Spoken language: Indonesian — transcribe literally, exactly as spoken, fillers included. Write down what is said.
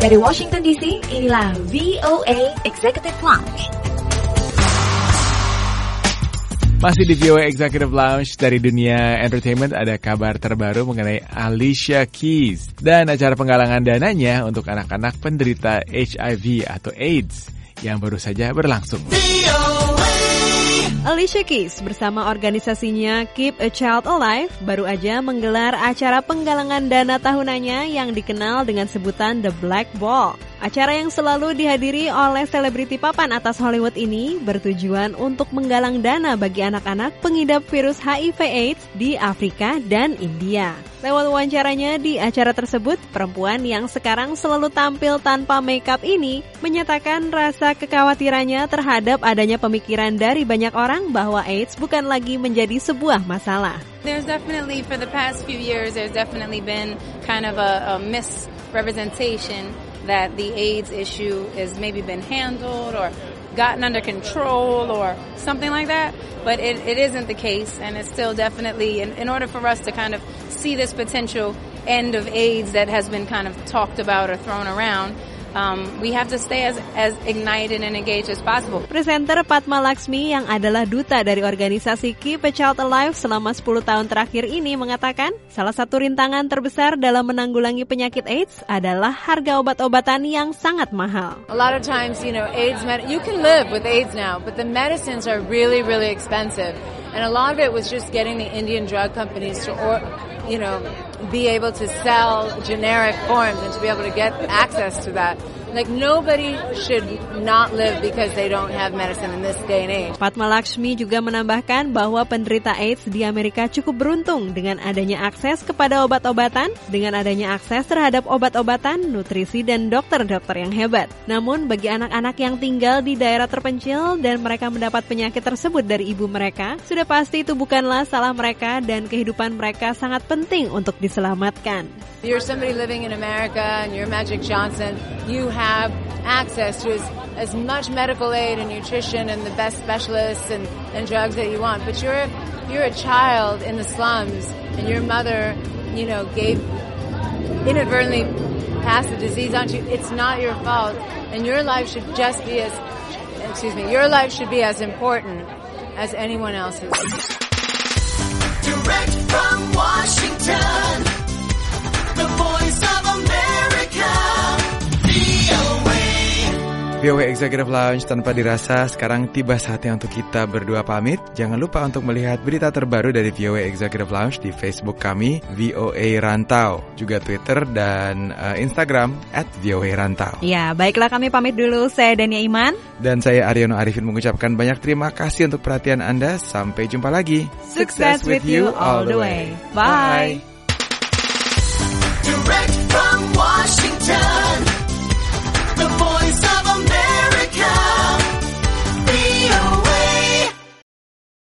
Dari Washington D C, inilah V O A Executive Lounge. Masih di V O A Executive Lounge. Dari dunia entertainment ada kabar terbaru mengenai Alicia Keys dan acara penggalangan dananya untuk anak-anak penderita H I V atau AIDS yang baru saja berlangsung. Alicia Keys bersama organisasinya Keep a Child Alive baru aja menggelar acara penggalangan dana tahunannya yang dikenal dengan sebutan The Black Ball. Acara yang selalu dihadiri oleh selebriti papan atas Hollywood ini bertujuan untuk menggalang dana bagi anak-anak pengidap virus H I V AIDS di Afrika dan India. Lewat wawancaranya di acara tersebut, perempuan yang sekarang selalu tampil tanpa makeup ini menyatakan rasa kekhawatirannya terhadap adanya pemikiran dari banyak orang bahwa AIDS bukan lagi menjadi sebuah masalah. There's definitely, for the past few years, there's definitely been kind of a, a misrepresentation that the AIDS issue has maybe been handled or gotten under control or something like that, but it, it isn't the case, and it's still definitely, in, in order for us to kind of see this potential end of AIDS that has been kind of talked about or thrown around, Um, we have to stay as, as ignited and engaged as possible. Presenter Padma Laxmi yang adalah duta dari organisasi Keep a Child Alive selama sepuluh tahun terakhir ini mengatakan salah satu rintangan terbesar dalam menanggulangi penyakit AIDS adalah harga obat-obatan yang sangat mahal. A lot of times, you know, AIDS med- you can live with AIDS now, but the medicines are really, really expensive. And a lot of it was just getting the Indian drug companies to, or, you know, be able to sell generic forms and to be able to get access to that. Like, nobody should not live because they don't have medicine in this day and age. Padma Laxmi juga menambahkan bahwa penderita AIDS di Amerika cukup beruntung dengan adanya akses kepada obat-obatan, dengan adanya akses terhadap obat-obatan, nutrisi, dan dokter-dokter yang hebat. Namun, bagi anak-anak yang tinggal di daerah terpencil dan mereka mendapat penyakit tersebut dari ibu mereka, sudah pasti itu bukanlah salah mereka dan kehidupan mereka sangat penting untuk diselamatkan. If you're somebody living in America and you're Magic Johnson, you have access to as, as much medical aid and nutrition and the best specialists and, and drugs that you want. But you're you're a child in the slums and your mother, you know, gave inadvertently passed the disease on to you. It's not your fault, and your life should just be as excuse me, your life should be as important as anyone else's. Direct from Washington, the voice of America, V O A. V O A Executive Lounge tanpa dirasa, sekarang tiba saatnya untuk kita berdua pamit. Jangan lupa untuk melihat berita terbaru dari V O A Executive Lounge di Facebook kami, V O A Rantau, juga Twitter dan uh, Instagram at V O A Rantau. Ya, baiklah kami pamit dulu. Saya Dania Iman. Dan saya Aryono Arifin mengucapkan banyak terima kasih untuk perhatian Anda. Sampai jumpa lagi. Success with you all the way. Bye. Direct from Washington.